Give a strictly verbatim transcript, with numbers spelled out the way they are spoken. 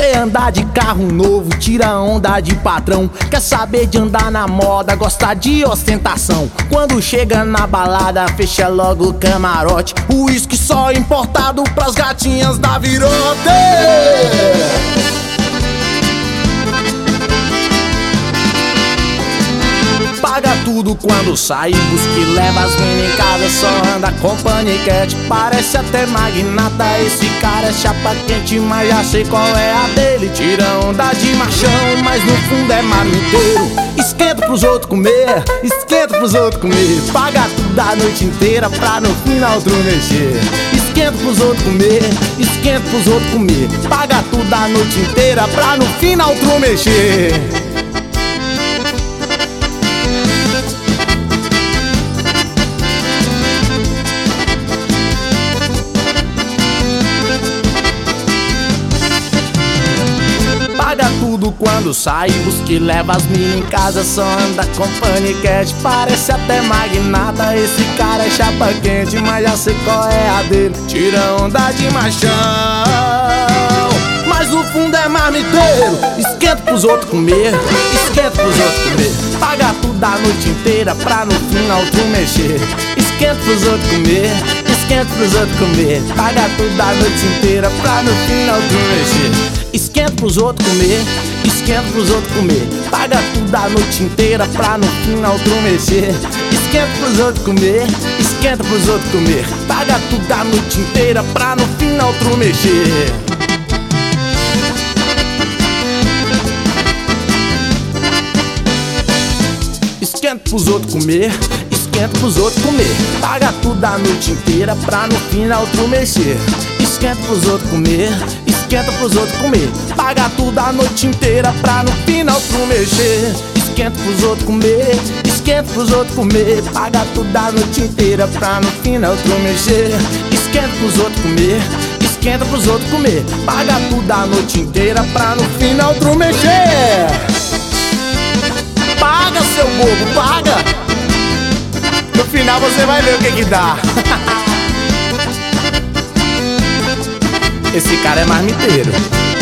Quer andar de carro novo, tira onda de patrão. Quer saber de andar na moda, gosta de ostentação. Quando chega na balada, fecha logo o camarote. O uísque só importado pras gatinhas da Virote. Paga tudo quando sai, busca e leva as minas em casa. Só anda com paniquete, parece até magnata. Esse cara é chapa quente, mas já sei qual é a dele. Tira onda de machão, mas no fundo é marmiteiro. Esquenta pros outros comer, esquenta pros outros comer. Paga tudo a noite inteira pra no final tu mexer. Esquenta pros outros comer, esquenta pros outros comer. Paga tudo a noite inteira pra no final tu mexer. Paga tudo quando sai, busca e leva as minas em casa. Só anda com paniquete, parece até magnata. Esse cara é chapa quente, mas já sei qual é a dele. Tira onda de machão, mas no fundo é marmiteiro. Esquenta pros outros comer, esquenta pros outros comer. Paga tudo a noite inteira pra no final tu mexer. Esquenta pros outros comer, esquenta pros outros comer. Paga tudo a noite inteira pra no final tu mexer. Esquenta pros outros comer, esquenta pros outros comer. Paga tudo a noite inteira pra no final tu mexer. Esquenta pros outros comer, esquenta pros outros comer. Paga tudo a noite inteira pra no final tu mexer. Esquenta pros outros comer, esquenta pros outros comer. Paga tudo a noite inteira pra no final tu mexer. Esquenta pros outros comer, esquenta pros outros comer. Paga tudo a noite inteira pra no final tu mexer. Esquenta pros outros comer, esquenta pros outros comer. Paga tudo a noite inteira pra no final tu mexer. Esquenta pros outros comer, esquenta pros outros comer. Paga tudo a noite inteira pra no final tu mexer. Paga, seu bobo, paga! No final você vai ver o que que dá. Esse cara é marmiteiro.